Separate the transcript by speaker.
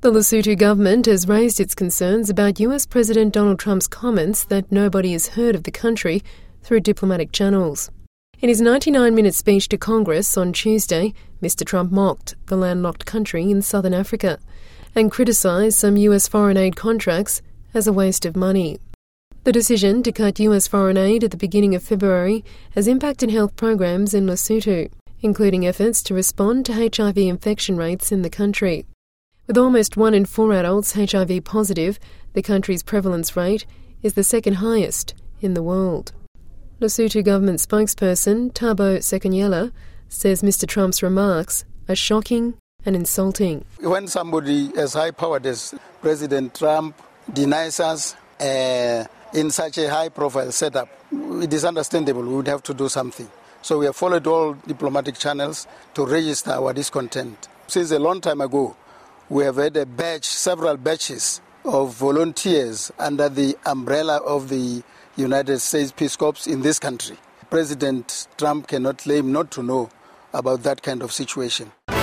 Speaker 1: The Lesotho government has raised its concerns about US President Donald Trump's comments that nobody has heard of the country through diplomatic channels. In his 99-minute speech to Congress on Tuesday, Mr. Trump mocked the landlocked country in southern Africa and criticised some US foreign aid contracts as a waste of money. The decision to cut US foreign aid at the beginning of February has impacted health programs in Lesotho, including efforts to respond to HIV infection rates in the country. With almost 1 in 4 adults HIV positive, the country's prevalence rate is the second highest in the world. Lesotho government spokesperson Thabo Sekanyela says Mr. Trump's remarks are shocking and insulting.
Speaker 2: When somebody as high-powered as President Trump denies us in such a high-profile setup, it is understandable we would have to do something. So we have followed all diplomatic channels to register our discontent. Since a long time ago, we have had several batches of volunteers under the umbrella of the United States Peace Corps in this country. President Trump cannot claim not to know about that kind of situation.